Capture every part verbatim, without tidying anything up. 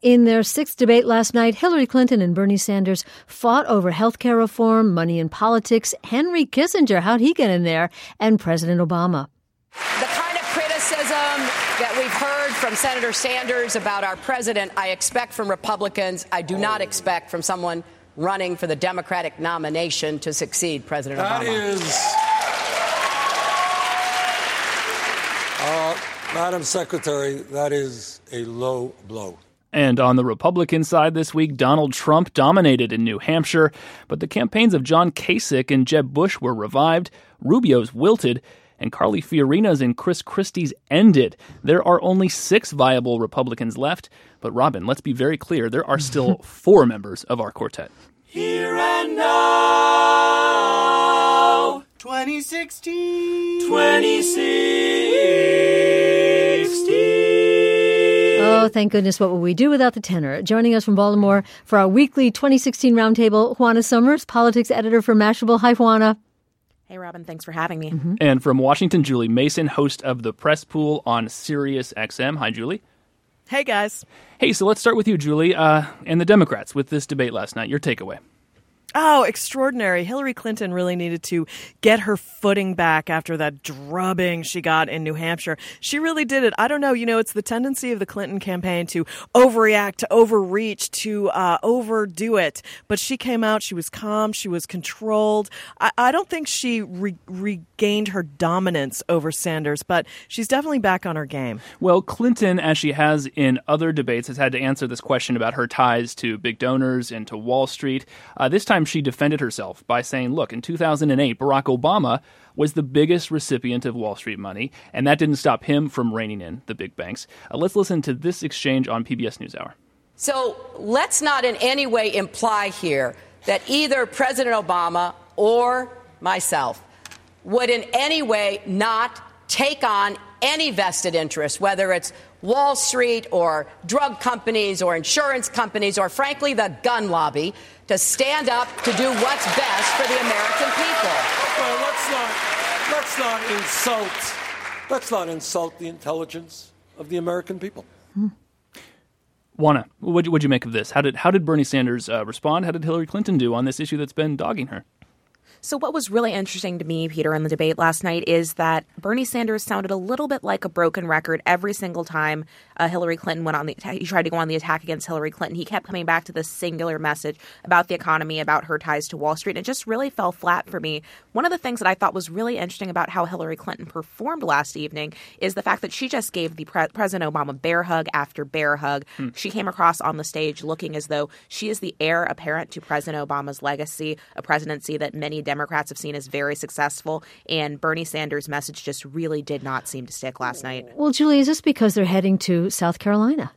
In their sixth debate last night, Hillary Clinton and Bernie Sanders fought over health care reform, money in politics, Henry Kissinger, how'd he get in there, and President Obama. The kind of criticism that we've heard from Senator Sanders about our president, I expect from Republicans. I do not expect from someone running for the Democratic nomination to succeed President that Obama. That is, uh, Madam Secretary, that is a low blow. And on the Republican side this week, Donald Trump dominated in New Hampshire, but the campaigns of John Kasich and Jeb Bush were revived, Rubio's wilted, and Carly Fiorina's and Chris Christie's ended. There are only six viable Republicans left. But Robin, let's be very clear, there are still four members of our quartet. Here and now, twenty sixteen, twenty sixteen. Oh, thank goodness. What would we do without the tenor? Joining us from Baltimore for our weekly twenty sixteen roundtable, Juana Summers, politics editor for Mashable. Hi, Juana. Hey, Robin. Thanks for having me. Mm-hmm. And from Washington, Julie Mason, host of The Press Pool on Sirius X M. Hi, Julie. Hey, guys. Hey, so let's start with you, Julie, uh, and the Democrats with this debate last night. Your takeaway. Oh, extraordinary. Hillary Clinton really needed to get her footing back after that drubbing she got in New Hampshire. She really did it. I don't know. You know, it's the tendency of the Clinton campaign to overreact, to overreach, to uh, overdo it. But she came out. She was calm. She was controlled. I, I don't think she re- regained her dominance over Sanders, but she's definitely back on her game. Well, Clinton, as she has in other debates, has had to answer this question about her ties to big donors and to Wall Street. Uh, this time, she defended herself by saying, look, in two thousand eight, Barack Obama was the biggest recipient of Wall Street money, and that didn't stop him from reining in the big banks. Uh, let's listen to this exchange on P B S NewsHour. So let's not in any way imply here that either President Obama or myself would in any way not take on any vested interest, whether it's Wall Street or drug companies or insurance companies or, frankly, the gun lobby, to stand up to do what's best for the American people. Well, let's not, let's not insult, let's not insult the intelligence of the American people. Hmm. Juana, what would you make of this? How did how did Bernie Sanders uh, respond? How did Hillary Clinton do on this issue that's been dogging her? So what was really interesting to me, Peter, in the debate last night is that Bernie Sanders sounded a little bit like a broken record every single time uh, Hillary Clinton went on the he tried to go on the attack against Hillary Clinton. He kept coming back to this singular message about the economy, about her ties to Wall Street. And it just really fell flat for me. One of the things that I thought was really interesting about how Hillary Clinton performed last evening is the fact that she just gave the pre- President Obama bear hug after bear hug. Hmm. She came across on the stage looking as though she is the heir apparent to President Obama's legacy, a presidency that many Democrats have seen as very successful, and Bernie Sanders' message just really did not seem to stick last night. Well, Julie, is this because they're heading to South Carolina?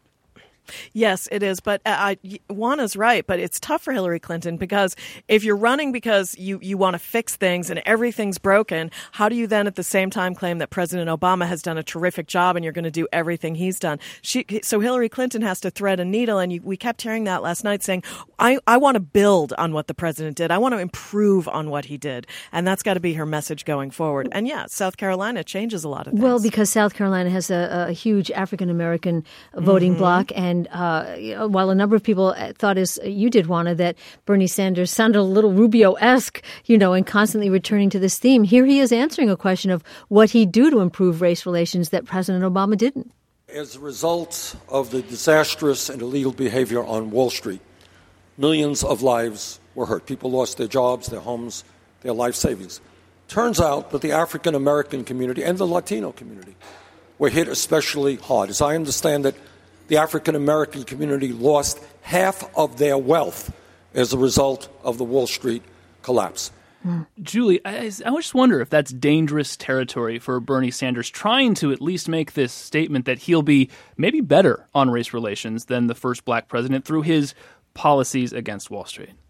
Yes, it is. But uh, Juana's right. But it's tough for Hillary Clinton because if you're running because you, you want to fix things and everything's broken, how do you then at the same time claim that President Obama has done a terrific job and you're going to do everything he's done? She, so Hillary Clinton has to thread a needle. And you, we kept hearing that last night saying, I, I want to build on what the president did. I want to improve on what he did. And that's got to be her message going forward. And yeah, South Carolina changes a lot of things. Well, because South Carolina has a, a huge African-American voting mm-hmm. bloc. And uh, you know, while a number of people thought, as you did, Juana, that Bernie Sanders sounded a little Rubio-esque, you know, and constantly returning to this theme, here he is answering a question of what he'd do to improve race relations that President Obama didn't. As a result of the disastrous and illegal behavior on Wall Street, millions of lives were hurt. People lost their jobs, their homes, their life savings. Turns out that the African-American community and the Latino community were hit especially hard. As I understand it, the African-American community lost half of their wealth as a result of the Wall Street collapse. Mm. Julie, I, I just wonder if that's dangerous territory for Bernie Sanders, trying to at least make this statement that he'll be maybe better on race relations than the first black president through his policies against Wall Street.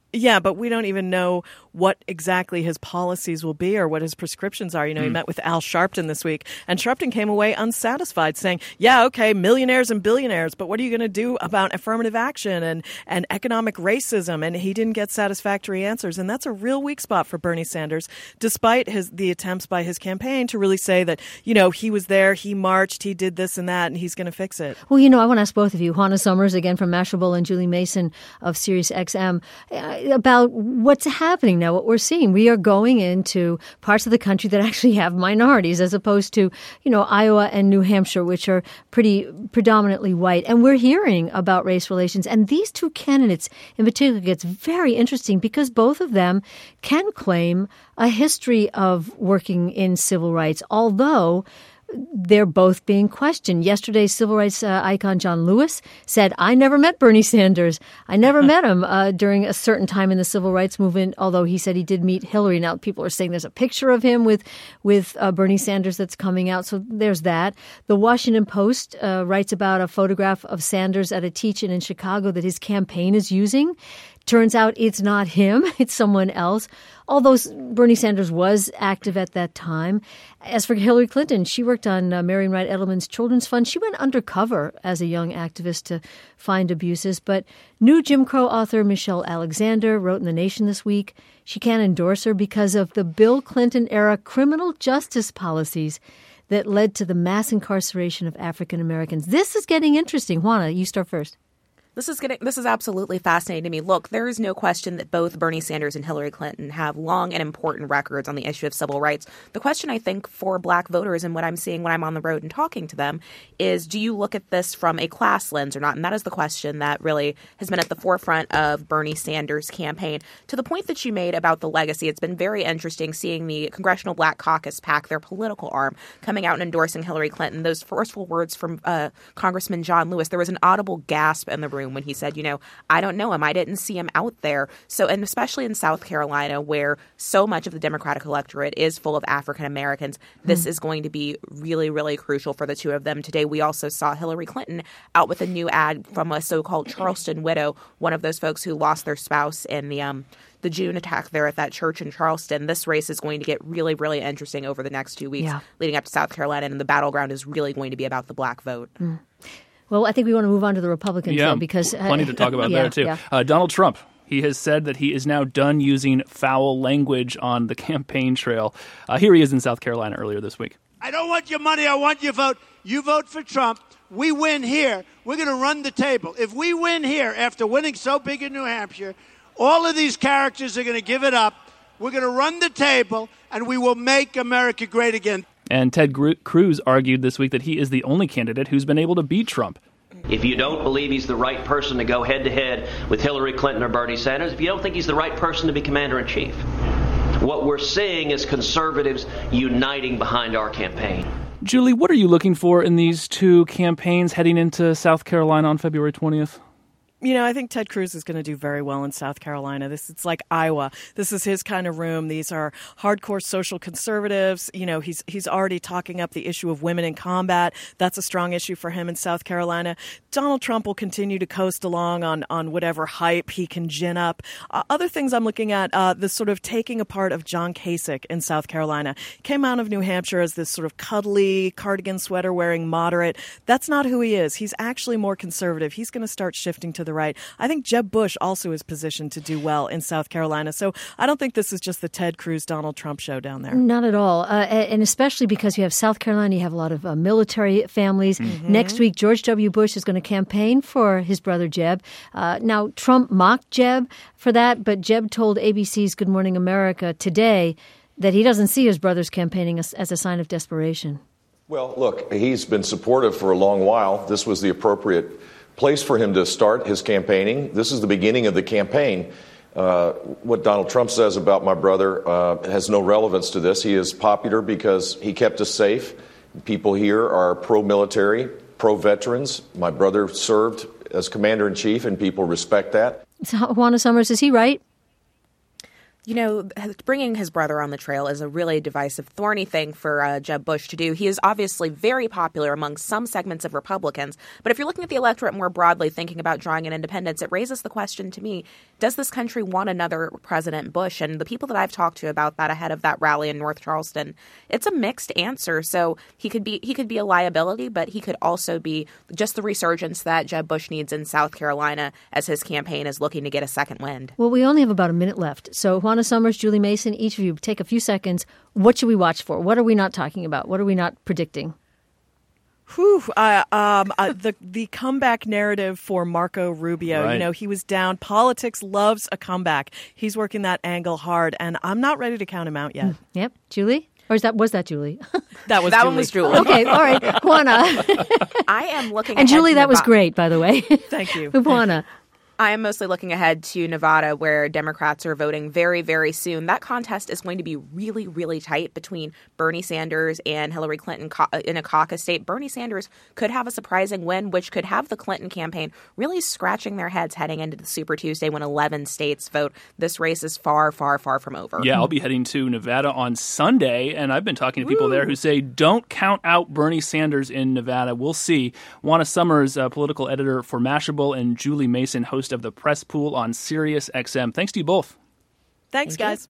Yeah, but we don't even know what exactly his policies will be or what his prescriptions are. You know, mm. he met with Al Sharpton this week, and Sharpton came away unsatisfied, saying, yeah, okay, millionaires and billionaires, but what are you going to do about affirmative action and, and economic racism? And he didn't get satisfactory answers, and that's a real weak spot for Bernie Sanders, despite his the attempts by his campaign to really say that, you know, he was there, he marched, he did this and that, and he's going to fix it. Well, you know, I want to ask both of you, Juana Summers, again from Mashable, and Julie Mason of Sirius X M, about what's happening now, what we're seeing. We are going into parts of the country that actually have minorities as opposed to, you know, Iowa and New Hampshire, which are pretty predominantly white. And we're hearing about race relations. And these two candidates in particular gets very interesting because both of them can claim a history of working in civil rights, although they're both being questioned. Yesterday, civil rights uh, icon John Lewis said, I never met Bernie Sanders. I never met him uh, during a certain time in the civil rights movement, although he said he did meet Hillary. Now, people are saying there's a picture of him with, with uh, Bernie Sanders that's coming out, so there's that. The Washington Post uh, writes about a photograph of Sanders at a teach-in in Chicago that his campaign is using. Turns out it's not him, it's someone else, although Bernie Sanders was active at that time. As for Hillary Clinton, she worked on uh, Marian Wright Edelman's Children's Fund. She went undercover as a young activist to find abuses. But new Jim Crow author Michelle Alexander wrote in The Nation this week, she can't endorse her because of the Bill Clinton-era criminal justice policies that led to the mass incarceration of African Americans. This is getting interesting. Juana, you start first. This is getting, this is absolutely fascinating to me. Look, there is no question that both Bernie Sanders and Hillary Clinton have long and important records on the issue of civil rights. The question, I think, for black voters and what I'm seeing when I'm on the road and talking to them is, do you look at this from a class lens or not? And that is the question that really has been at the forefront of Bernie Sanders' campaign. To the point that you made about the legacy, it's been very interesting seeing the Congressional Black Caucus PAC, their political arm, coming out and endorsing Hillary Clinton. Those forceful words from uh, Congressman John Lewis, there was an audible gasp in the room when he said, you know, I don't know him. I didn't see him out there. So, and especially in South Carolina, where so much of the Democratic electorate is full of African Americans, this mm. is going to be really, really crucial for the two of them. Today, we also saw Hillary Clinton out with a new ad from a so-called Charleston widow, one of those folks who lost their spouse in the um, the June attack there at that church in Charleston. This race is going to get really, really interesting over the next two weeks yeah. leading up to South Carolina, and the battleground is really going to be about the black vote. Mm. Well, I think we want to move on to the Republicans, yeah, though, because... Uh, plenty to talk about yeah, there, too. Yeah. Uh, Donald Trump, he has said that he is now done using foul language on the campaign trail. Uh, here he is in South Carolina earlier this week. I don't want your money. I want your vote. You vote for Trump. We win here. We're going to run the table. If we win here after winning so big in New Hampshire, all of these characters are going to give it up. We're going to run the table, and we will make America great again. And Ted Cruz argued this week that he is the only candidate who's been able to beat Trump. If you don't believe he's the right person to go head-to-head with Hillary Clinton or Bernie Sanders, if you don't think he's the right person to be commander-in-chief, what we're seeing is conservatives uniting behind our campaign. Julie, what are you looking for in these two campaigns heading into South Carolina on February twentieth? You know, I think Ted Cruz is going to do very well in South Carolina. This it's like Iowa. This is his kind of room. These are hardcore social conservatives. You know, he's he's already talking up the issue of women in combat. That's a strong issue for him in South Carolina. Donald Trump will continue to coast along on, on whatever hype he can gin up. Uh, other things I'm looking at, uh, the sort of taking apart of John Kasich in South Carolina. Came out of New Hampshire as this sort of cuddly, cardigan sweater wearing moderate. That's not who he is. He's actually more conservative. He's going to start shifting to the right. I think Jeb Bush also is positioned to do well in South Carolina. So I don't think this is just the Ted Cruz, Donald Trump show down there. Not at all. Uh, and especially because you have South Carolina, you have a lot of uh, military families. Mm-hmm. Next week, George W. Bush is going to campaign for his brother Jeb. Uh, now, Trump mocked Jeb for that, but Jeb told A B C's Good Morning America today that he doesn't see his brother's campaigning as, as a sign of desperation. Well, look, he's been supportive for a long while. This was the appropriate place for him to start his campaigning. This is the beginning of the campaign. Uh, what Donald Trump says about my brother uh, has no relevance to this. He is popular because he kept us safe. People here are pro-military, pro-veterans. My brother served as commander-in-chief, and people respect that. So, Juana Summers, is he right? You know, bringing his brother on the trail is a really divisive, thorny thing for uh, Jeb Bush to do. He is obviously very popular among some segments of Republicans. But if you're looking at the electorate more broadly, thinking about drawing an independence, it raises the question to me, does this country want another President Bush? And the people that I've talked to about that ahead of that rally in North Charleston, it's a mixed answer. So he could be he could be a liability, but he could also be just the resurgence that Jeb Bush needs in South Carolina as his campaign is looking to get a second wind. Well, we only have about a minute left. So Juana Summers, Julie Mason, each of you take a few seconds. What should we watch for? What are we not talking about? What are we not predicting? Whew, uh, um, uh, the the comeback narrative for Marco Rubio. Right. You know, he was down. Politics loves a comeback. He's working that angle hard, and I'm not ready to count him out yet. Yep. Julie? Or is that was that Julie? That was that Julie. one was Julie. Okay, all right. Juana. I am looking And ahead Julie, to that was Nevada. great, by the way. Thank you. Juana. I am mostly looking ahead to Nevada, where Democrats are voting very, very soon. That contest is going to be really, really tight between Bernie Sanders and Hillary Clinton in a caucus state. Bernie Sanders could have a surprising win, which could have the Clinton campaign really scratching their heads heading into the Super Tuesday when eleven states vote. This race is far, far, far from over. Yeah, I'll be heading to Nevada on Sunday, and I've been talking to people Woo. there who say, don't count out Bernie Sanders in Nevada. We'll see. Juana Summers, uh, political editor for Mashable, and Julie Mason, host of the Press Pool on Sirius X M. Thanks to you both. Thanks, Thank guys.